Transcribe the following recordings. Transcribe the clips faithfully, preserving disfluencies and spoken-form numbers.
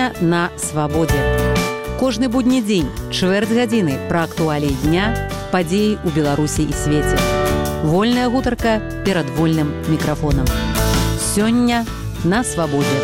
Сёння на свабодзе. Кожны будні дзень, чвэрць гадзіны пра актуаліі дня, падзеі ў Беларусі і свеце. Вольная гутарка перад вольным мікрафонам. Сёння на свабодзе.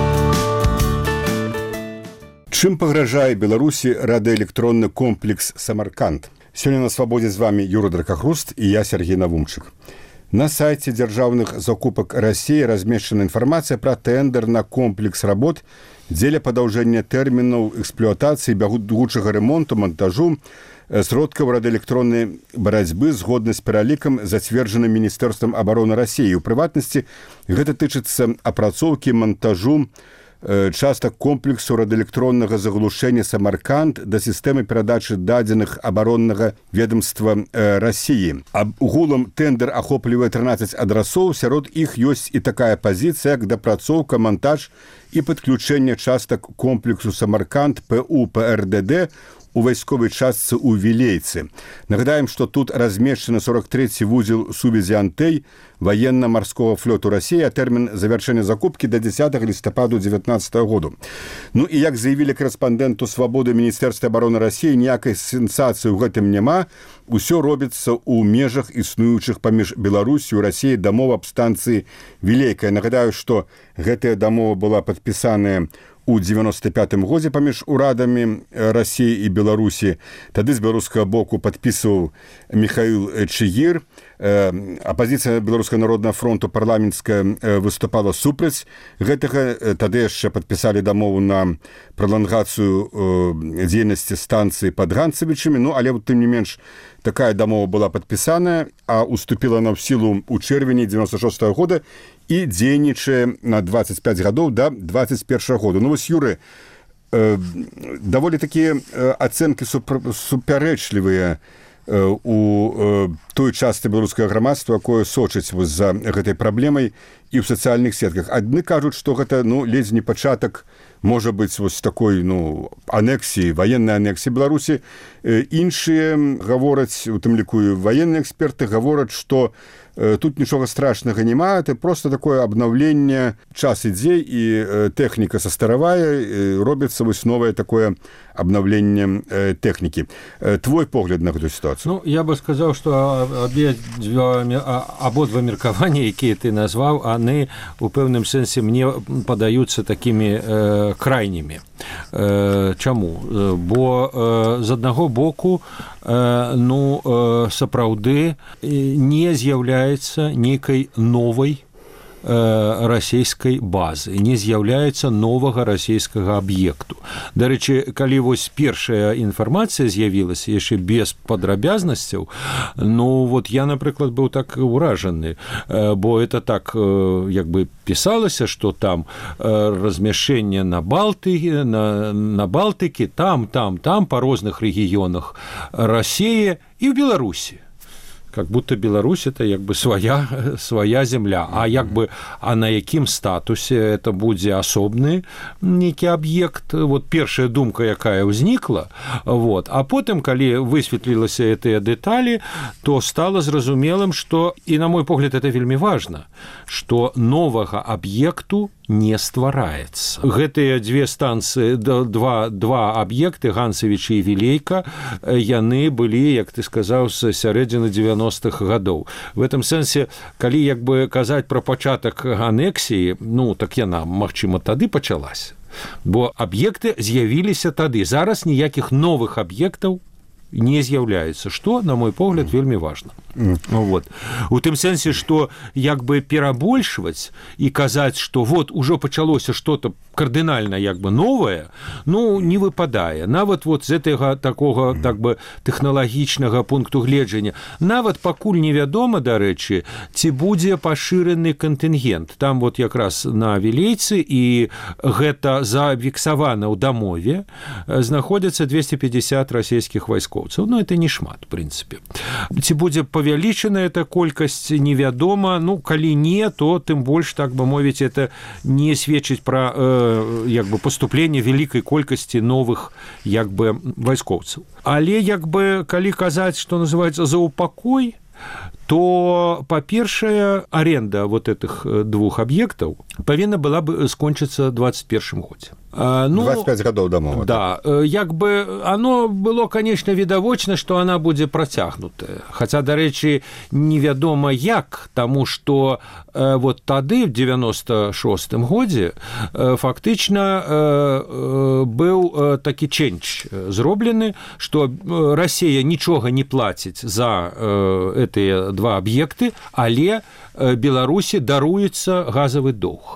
Чым пагражае Беларусі радыёэлектронны комплекс «Самарканд»? Сёння на свабодзе з вами Юра Дракахруст і я, Сергей Навумчык. На сайце дзяржаўных закупак Расіі размешчана інфармацыя пра тэндэр на комплекс работ дзеля падаўжэння тэрмінаў эксплуатацыі бягучага ремонту, монтажу сродкаў радыёэлектроннай барацьбы згодна з пералікам, зацверджаным Міністэрствам абароны Расіі. У прыватнасці гэта тычыцца апрацоўкі монтажу частак комплексу радыёэлектроннага заглушэння «Самарканд» да сістэмы перадачы дадзеных абароннага ведомства Расіі. Агулам тэндэр ахоплівае трынаццаць адрасоў, сярод іх ёсць і такая пазіцыя, як дапрацоўка, монтаж і падключэнне частак комплексу «Самарканд» ПУ ПРДД у вайсковай частцы ў Вілейцы. Нагадаем, што тут размешчаны сорок трэці вузел сувязі «Антэй» военно-марского флоту Расіі, а тэрмін завяршэння закупкі да дзесятага лістападу дзевятнаццатага году. Ну і як заявілі корэспандэнту «Свабоды» Міністэрства абароны Расіі, ніякай сенсацыі ў гэтым няма. Усё робіцца ў межах існуючых паміж Беларусю і Расіяй дамоў аб станцыі Вілейкая. Нагадаю, што гэтая дамова была падпісаная у дзевяноста пятым годзе паміж урадамі Расіі і Беларусі. Тады з беларускага боку падпісваў Міхаіл Чыгір. Апазіцыя Беларускага народнага фронту парламенцкая выступала супраць гэтага. Тады яшчэ падпісалі дамову на пралангацыю дзейнасці станцыі пад Ганцавічамі. Ну, але тым не менш такая дамова была падпісаная, а уступіла на ў сілу ў чэрвені дзевяноста шостага года і дзейнічае на дваццаць пяць гадоў да дваццаць першага года. Ну вось, Юры, э, даволі такія э, ацэнкі супярэчлівыя э, у э, той частцы беларускага грамадства, якое сочыць вось за гэтай праблемай і ў сацыяльных сетках. Адны кажуць, што гэта ну ледзь не пачатак, можа быць, вось такой ну анексіі, ваеннай анексіі Беларусі. Э, іншыя гавораць, у тым ліку і ваенныя эксперты гавораць, што тут нічога страшнага няма, это просто такое абнаўленне, час ідзе і тэхніка састаравае, робіцца вось новае такое абнаўленне тэхнікі. Твой погляд на гэту сітуацыю? Ну, я бы сказаў, што абодва меркаванні, якія ты назваў, яны у пэўным сэнсе мне падаюцца такімі э, крайнімі. Э, чаму? Бо э, з аднаго боку э, ну, э, сапраўды не з'яўляецца нейкай новай расійскай базы, не з'яўляецца новага расійскага аб'екту. Дарэчы, калі вось першая інфармацыя з'явілася яшчэ без падрабязнасцяў, ну вот я, напрыклад, быў так уражаны, бо это так як бы пісалася, што там размяшчэнне на Балтыкі, на, на Балтыкі, там, там, там, па розных рэгіёнах Расіі і ў Беларусі. Как будто Беларусь это як бы своя, своя земля. А як бы, а на якім статусе это будзе асобны нейкі аб'ект? Вот першая думка, якая ўзнікла, вот. А потым, калі высветлілася гэтыя дэталі, то стала зразумелым, што, і на мой погляд, это вельмі важна, што новага аб'екту не ствараецца. Гэтыя дзве станцыі, два, два аб'екты, Ганцавічы і Вілейка, яны былі, як ты сказаў, з сярэдзіны дзевяностых гадоў. В этом сэнсе, калі як бы казаць пра пачатак анексіі, ну, так яна, магчыма, тады пачалася. Бо аб'екты з'явіліся тады. Зараз ніякіх новых аб'ектаў не з'яўляецца, што, на мой погляд, вельмі важна. Mm. Вот. У тым сэнсе, што як бы перабольшваць і казаць, што вот ужо пачалося што-то кардынальна як бы новае, ну, не выпадае. Нават вот з гэтага такога так бы тэхналагічнага пункту гледжання. Нават пакуль невядома, дарэчы, ці будзе пашыраны кантынгент. Там вот якраз на Вілейцы, і гэта зафіксавана ў дамове, знаходзяцца двести пятьдесят расійскіх вайскоўцаў. Ну, это не шмат, в прынцыпе. Ці будзе павялічаная эта колькасць, невядома. Ну, калі не, то тым больш, так бы мовіць, это не сведчыць пра э, як бы паступленне вялікай колькасці новых як бы вайскоўцаў. Але як бы калі казаць, што называецца за упакой, то, па-першае, аренда вот этих двух аб'ектаў павінна была бы скончыцца ў двадцать першым годзе. Ну, двадцять пяць гадоў дамова. Да, як бы оно было, конечно, відавочна, што она будзе працягнутая. Хаця, дарэчы, невядома як, таму што э, вот тады, в девяносто шостым годзе, э, фактычна э, э, быў э, такі чэнч зроблены, што Расія нічога не плаціць за э, гэтыя два аб'екты, але э, Беларусі даруецца газавы доўг.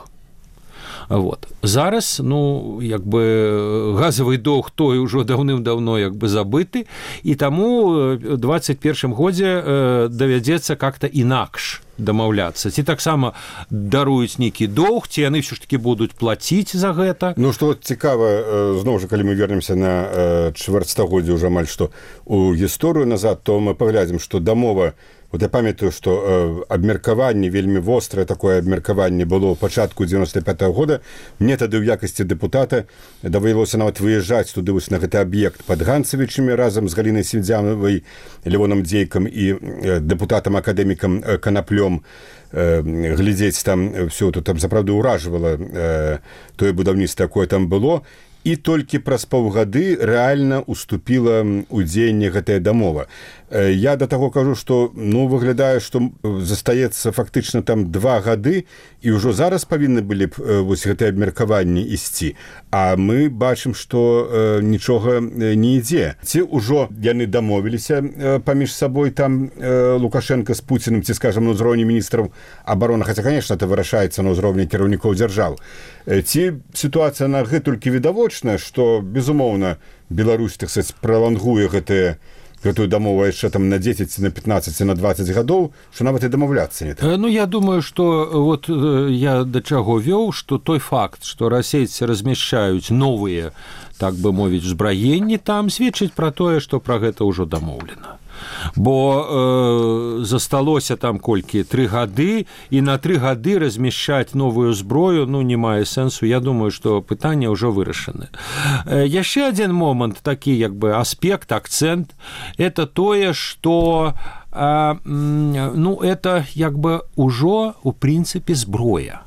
Вот. Зараз, ну, як бы газавы доўг той ужо даўным-даўно як бы забыты, і таму ў двадцять першым годзе э, давядзецца как-то інакш дамаўляцца. Ці таксама даруюць нейкі доўг, ці яны ўсё ж такі будуць плаціць за гэта. Ну, што цікава, зноў жа, калі мы вернемся на чвэрцьстагоддзе ўжо амаль што ў гісторыю назад, то мы паглядзім, што дамова. Вот я памятаю, што э, абмеркаванне, вельмі вострае такое абмеркаванне было ў пачатку девяносто пятого года. Мне тады ў якасці дэпутата давялося нават выязджаць туды вось на гэты аб'ект пад Ганцавічамі разам з Галінай Севдзяновай, Левоном Дзейкам і э, дэпутатам-акадэмікам э, Канаплём, э, глядзець там всё, то там сапраўды ўражвала э, тое будаўніцтва, якое там было. І толькі праз паўгады рэальна уступіла ў дзеянне гэтая дамова. Я да таго кажу, што ну, выглядае, што застаецца фактычна там два гады, і ўжо зараз павінны былі б вось гэтыя абмеркаванні ісці. А мы бачым, што э, нічога не ідзе. Ці ўжо яны дамовіліся э, паміж сабой там э, Лукашенко з Пуціным, ці, скажам, на ўзроўні міністраў абароны, хаця, конечно, это вырашаецца на ўзроўні кіраўнікоў дзяржаў. Ці сітуацыя на гэтулькі відавочная, што, безумоўна, Беларусь, так сказаць, пралангуе гэтыя гэтую дамову яшчэ там на дзесяць, на пятнаццаць, на двадцать гадоў, што нават і дамаўляцца не так. Ну, я думаю, што вот я да чаго вёў, што той факт, што расейцы размяшчаюць новыя, так бы мовіць, узбраенні там, сведчыць пра тое, што пра гэта ўжо дамоўлена. Бо э, засталося там колькі тры гады, і на тры гады размяшчаць новую зброю, ну, не мае сэнсу. Я думаю, што пытанне ўжо вырашаны. Э, яшчэ адзін момант, такі як бы аспект, акцэнт, это тое, што э, ну, это як бы ўжо у прынцыпе зброя.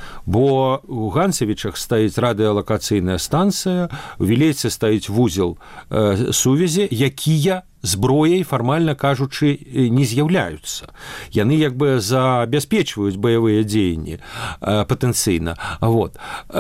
Бо у Ганцавічах стаіць радыёлакацыйная станцыя, у Вілейцы стаіць вузел э, сувязі, якія зброяй, фармальна кажучы, не з'яўляюцца. Яны як бы забяспечваюць баявыя дзеянні э, патэнцыйна. Вот.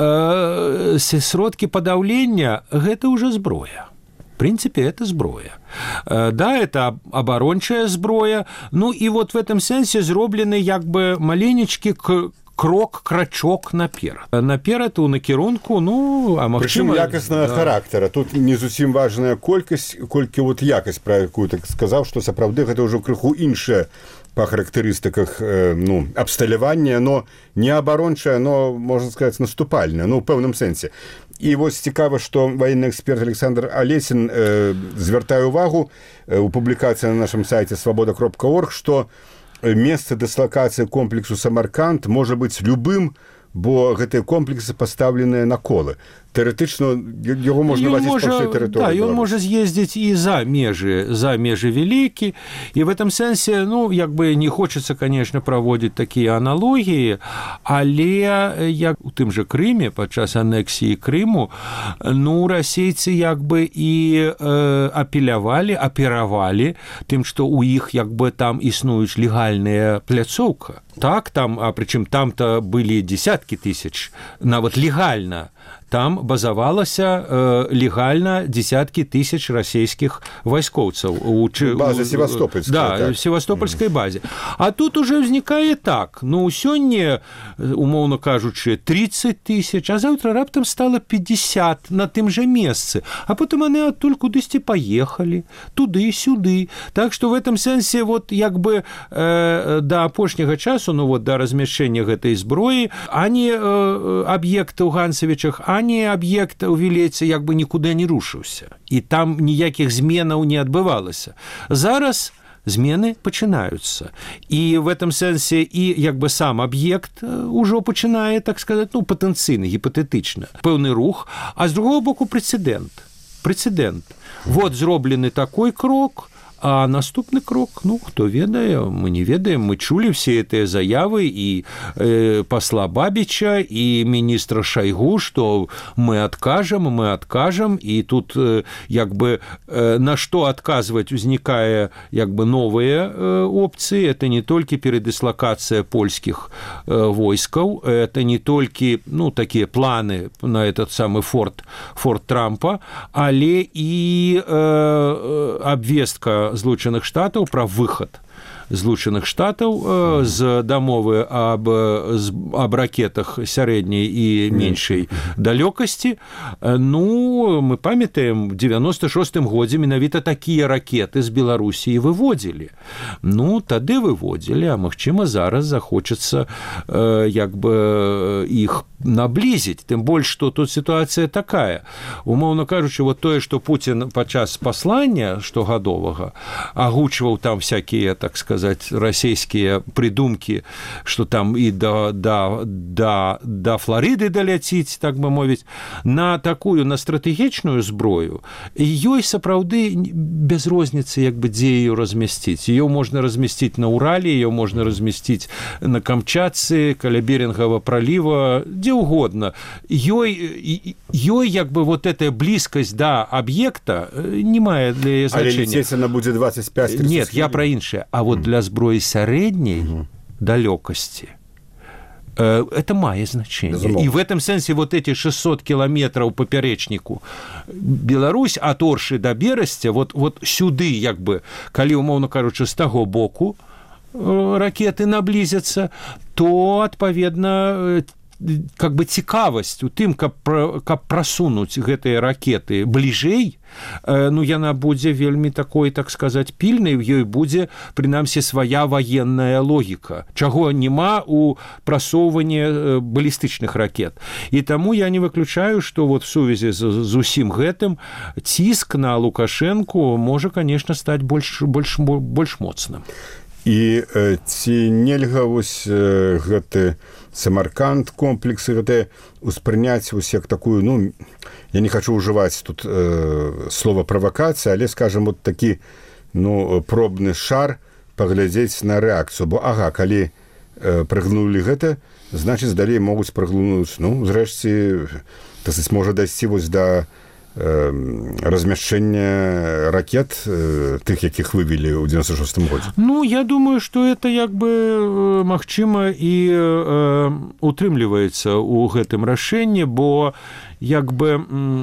Э, сродкі падаўлення – гэта ўжо зброя. В принципе, это зброя. Э, да, это абарончая зброя. Ну і вот в этом сэнсе зроблены як бы маленечкі к крок, крачок наперад. Наперад у накірунку, ну, а магчыма... Прычым якаснага да. характара. Тут не зусім важная колькасць, колькі вот якасць, пра якую так сказаў, што сапраўды гэта ўжо крыху іншая па характарыстыках э, ну, абсталявання, но не абарончая, но, можна сказаць, наступальная, ну, у пэўным сэнсе. І вось цікава, што ваенны эксперт Александр Алесін э, звяртае ўвагу э, у публікацыі на нашым сайце свабода кропка орг, што месца дыслакацыі комплексу Самарканд можа быць любым, бо гэтыя комплексы пастаўленыя на колы. Тэарэтычна яго можна вазіць па ўсёй тэрыторыі. Да, ён можа з'ездзіць і за межы, за межы вялікі, і в этом сэнсе, ну, як бы не хочацца, конечно, праводзіць такія аналогіі, але як у тым жа Крыме, падчас анексіі Крыму, ну, расейцы як бы і э, апелявалі, аперавалі тым, што ў іх як бы там існуюць легальная пляцоўка. Так, там, а прычым там-то былі десяткі тысяч, нават легальна, там базавалася э, легальна десяткі тысяч расійскіх вайскоўцаў у базе Севастопольскай, да, так. в Севастопольскай базе. А тут уже ўзнікае так, ну сёння, умоўна кажучы, тридцать тысяч, а заўтра раптам стала пятьдесят на тым жа месцы, а потым яны адтуль кудысьці паехалі, туды-сюды. Так што в этом сэнсе вот як бы э, да апошняга часу, ну вот да размяшчэння гэтай зброі, ані э, аб'ект у Ганцавічах, ані аб'ект у Вілейцы як бы нікуды не рушыўся. І там ніякіх зменаў не адбывалася. Зараз змены пачынаюцца. І в этом сэнсе і як бы сам аб'ект ужо пачынае, так сказаць, ну, патэнцыйна, гіпатэтычна, пэўны рух, а з другого боку прэцэдэнт. Прэцэдэнт. Вот зроблены такой крок, А наступны крок, ну, хто ведае, мы не ведаем, мы чулі все гэтыя заявы і э, пасла Бабіча і міністра Шайгу, што мы адкажам, мы адкажам, і тут э, як бы э, на што адказваць узнікае як бы новыя э, опцыі. Это не толькі перадыслакацыя польскіх э, войскаў, это не толькі, ну, такія планы на этот самы форт, форт Трампа, але і э, абвестка Злучаных Штатаў пра выхад Злучаных Штатаў э, з дамовы аб, аб ракетах сярэдняй і меншай далёкасці. Ну, мы памятаем, у девяносто шостым годзе менавіта такія ракеты з Беларусі выводзілі. Ну, тады выводзілі, а магчыма, зараз захочацца э, як бы іх наблізіць. Тым больш, што тут сітуацыя такая. Умоўна кажучы, вот тое, што Пуцін падчас паслання штогадовага агучваў там всякія, так сказать, сказать, расійскія придумкі, што там і да, да, да, да Флорыды даляціць, так бы мовіць, на такую, на стратэгічную зброю, ёй сапраўды без розніцы, як бы, дзе ее размясціць. Ее можна размясціць на Урале, ее можна размясціць на Камчатцы, каля Берингова пролива, дзе угодно. Ёй, ёй як бы, вот эта близкость да объекта не мае для яе значения. Але лететь она будет двадцать пять тридцать. Нет, я про іншае. А вот для зброі сярэдняй угу. далёкасці э, это мае значение. Безумовно. И в этом сэнсе вот эти шестьсот километров поперечнику Беларусь от Оршы до Берасця, вот, вот сюды, як бы, калі, умоўно кажучы, з таго боку э, ракеты наблизятся, то, адпаведна, как бы цікавасць у тым, каб, каб прасунуць гэтыя ракеты бліжэй, ну, яна будзе вельмі такой, так сказать, пільнай, в ёй будзе, прынамсі, свая военная логіка, чаго няма у прасоўванні балістычных ракет. І таму я не выключаю, што вот в сувязі з, з усім гэтым ціск на Лукашэнку можа, конечно, стаць больш, больш, больш моцным. І э, ці нельга вось э, гэты Самарканд комплексы гэтыя успрыняць вось як такую, ну, я не хочу ўжываць тут э, слова правакацыя, але, скажем, вот такі, ну, пробны шар паглядзець на рэакцыю, бо ага, калі э, прыгнулі гэта, значыць, далей могуць прыглунуць, ну, зрэшце, так сказать, можа дайсці вось да размяшчэння ракет тых, якіх вывели ў девяносто шостым годзе? Ну, я думаю, что это як бы магчыма і э, утрымліваецца ў гэтым рашэнні, бо як бы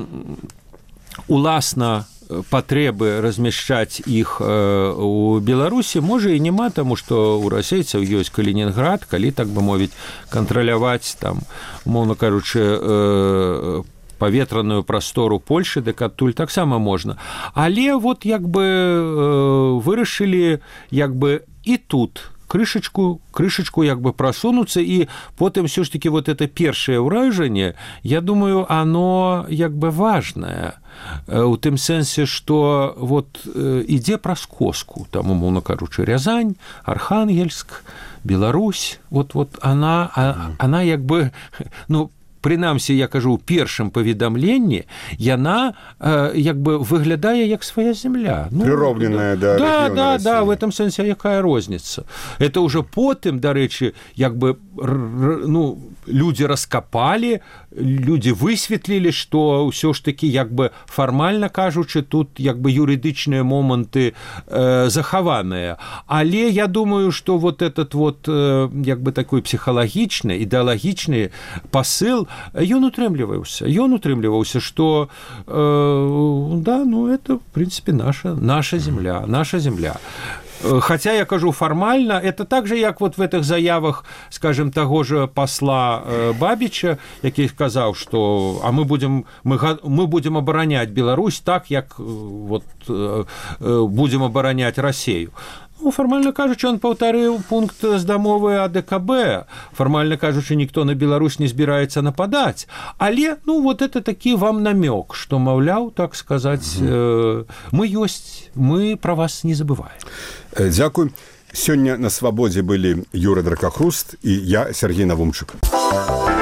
уласна патрэбы размяшчаць іх у Беларусі можа і няма, таму што ў расейцаў ёсць Калінінград, калі, так бы мовіць, кантраляваць там, умоўна кажучы, э, паветраную прастору Польшы, дык адтуль таксама можна. Але вот як бы э, вырашылі як бы і тут крышачку, крышачку як бы прасунуцца, і потым все ж таки вот это першае ўражанне, я думаю, оно як бы важнае, у тым сэнсе, што вот э, ідзе праз коску, там, умоўна кажучы, Рязань, Архангельск, Беларусь, вот, вот она, а, она як бы, ну, прынамсі, я кажу, у першым паведамленні яна э, як бы выглядае як свая земля. Ну, прыроўненая да да, да, да, в этом сэнсе якая розніца. Это уже потым, дарэчы, як бы, ну, людзі раскапалі, людзі высветлілі, што ўсё ж такі, як бы, фармальна кажучы, тут як бы юрыдычныя моманты э, захаваныя. Але я думаю, што вот этот вот э, як бы такой псіхалагічны, ідэалагічны пасыл, ён утрымліваўся, ён утрымліваўся, што э, да, ну, это, в принципе, наша, наша земля, наша земля. Хотя, я кажу, формально, это так же, як вот в этих заявах, скажем, того же посла Бабича, який сказал, что а мы будем, мы, мы будем оборонять Беларусь так, як вот, будем оборонять Россию. Ну, фармальна кажучы, он паўтарыў пункт з дамовы А Д К Б. Фармальна кажучы, ніхто на Беларусь не збіраецца нападаць. Але, ну, вот это такі вам намёк, што, маўляў, так сказаць, э, мы ёсць, мы пра вас не забываем. Дзякуй. Сёння на свабодзе былі Юра Дракахруст і я, Сергей Навумчык.